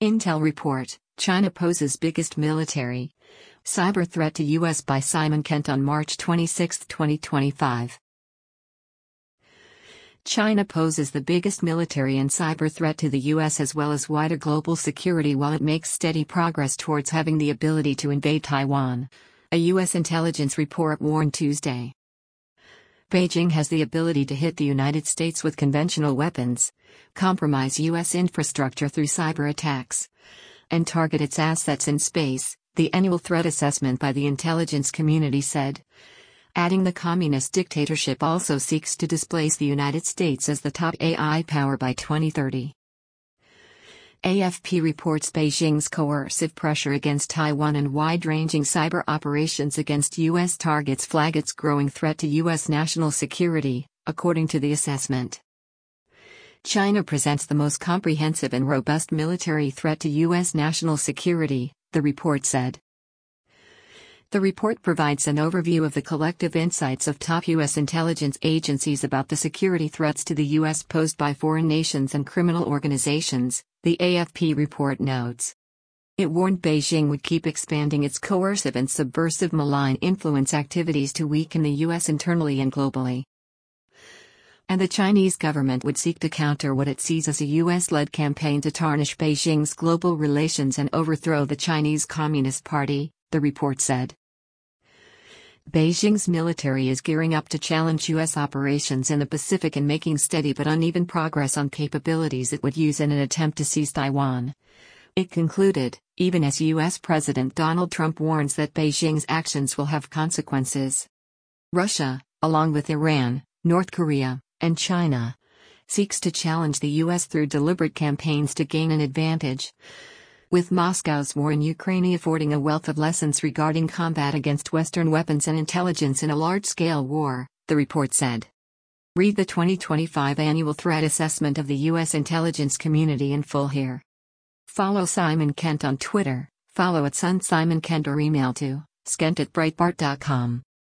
Intel report, China poses biggest military cyber threat to U.S. by Simon Kent on March 26, 2025. China poses the biggest military and cyber threat to the U.S. as well as wider global security while it makes steady progress towards having the ability to invade Taiwan, a U.S. intelligence report warned Tuesday. Beijing has the ability to hit the United States with conventional weapons, compromise U.S. infrastructure through cyber attacks, and target its assets in space, the annual threat assessment by the intelligence community said. Adding the communist dictatorship also seeks to displace the United States as the top AI power by 2030. AFP reports Beijing's coercive pressure against Taiwan and wide-ranging cyber operations against U.S. targets flag its growing threat to U.S. national security, according to the assessment. China presents the most comprehensive and robust military threat to U.S. national security, the report said. The report provides an overview of the collective insights of top U.S. intelligence agencies about the security threats to the U.S. posed by foreign nations and criminal organizations, the AFP report notes. It warned Beijing would keep expanding its coercive and subversive malign influence activities to weaken the U.S. internally and globally. And the Chinese government would seek to counter what it sees as a U.S.-led campaign to tarnish Beijing's global relations and overthrow the Chinese Communist Party, the report said. Beijing's military is gearing up to challenge U.S. operations in the Pacific and making steady but uneven progress on capabilities it would use in an attempt to seize Taiwan. It concluded, even as U.S. President Donald Trump warns that Beijing's actions will have consequences. Russia, along with Iran, North Korea, and China, seeks to challenge the U.S. through deliberate campaigns to gain an advantage, with Moscow's war in Ukraine affording a wealth of lessons regarding combat against Western weapons and intelligence in a large-scale war, the report said. Read the 2025 Annual Threat Assessment of the U.S. intelligence community in full here. Follow Simon Kent on Twitter, follow @SunSimonKent or email to skent@breitbart.com.